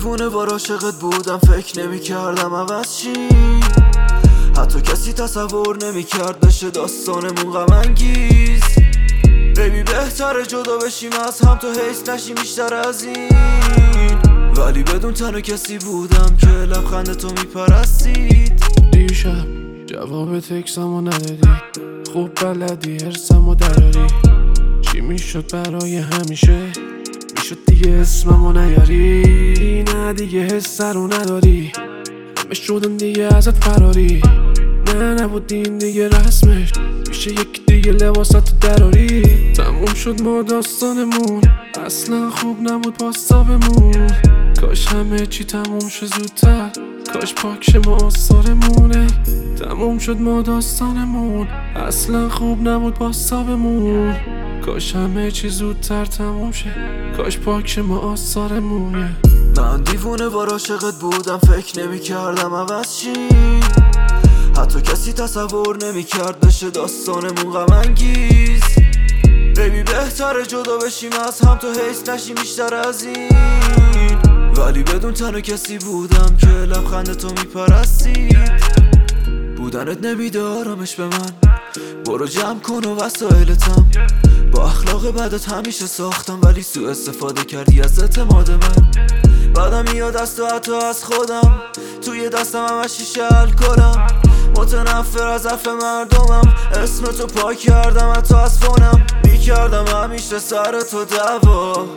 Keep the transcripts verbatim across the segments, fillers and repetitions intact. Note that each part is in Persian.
دیوونه بار عاشقت بودم، فکر نمی کردم عوض چی. حتی کسی تصور نمی کرد بشه داستانمون غم انگیز. بیبی بهتره جدا بشیم از هم، تو حیث نشیم بیشتر از این. ولی بدون تنها کسی بودم که لبخند تو میپرستید. دیشب جواب تکسمو ندادی، خوب بلدی هرسمو دراری. چی میشد برای همیشه، میشد دیگه اسممو نیاری. نه دیگه حس رو نداری، همه شدن دیگه ازت فراری. نه نبودین دیگه رسمش، میشه یک دیگه لباساتو دراری. تموم شد ما داستانمون، اصلا خوب نبود پاستابمون. کاش همه چی تموم شه زودتر، کاش پاک شه ما آثارمونه. تموم شد ما داستانمون، اصلا خوب نبود پاستابمون. کاش همه چی زودتر تموم شه، کاش پاک شه ما آثارمونه. من دیوونه بار عاشقت بودم، فکر نمی کردم عوض چی. حتی کسی تصور نمی کرد بشه داستانمون غم انگیز. بیبی بهتره جدا بشیم از هم، تو حیث نشیم بیشتر از این. ولی بدون تنها کسی بودم که لبخند تو میپرستید. بودنت نمیده آرامش به من، برو جمع کن و وسایلتم. با اخلاق بدت همیشه ساختم، ولی سوء استفاده کردی از اعتماد من. بعدم میاد از تو حتی از خودم، توی دستم همش شیشه الکلم. متنفر از حرف مردمم، اسم تو پاک کردم حتی از فونم. میکردم همیشه سر تو دعوا،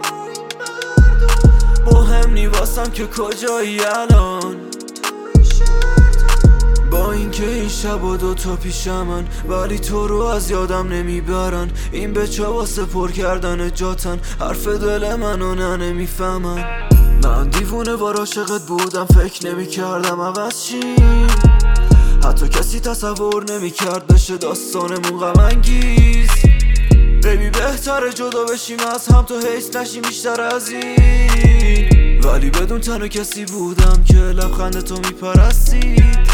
مهم نی واسم که کجایی الان. با اینکه این شب و دوتا پیشمن، ولی تو رو از یادم نمیبرن. این بچه واسه پر کردن جاتن، حرف دل منو نه نمیفهمن. من دیوونه بار عاشقت بودم، فکر نمی کردم عوض چی. حتی کسی تصور نمی کرد بشه داستانمون غم انگیز. بیبی بهتره جدا بشیم از هم، تو حیث نشیم بیشتر از این. ولی بدون تنها کسی بودم که لبخند تو میپرستید.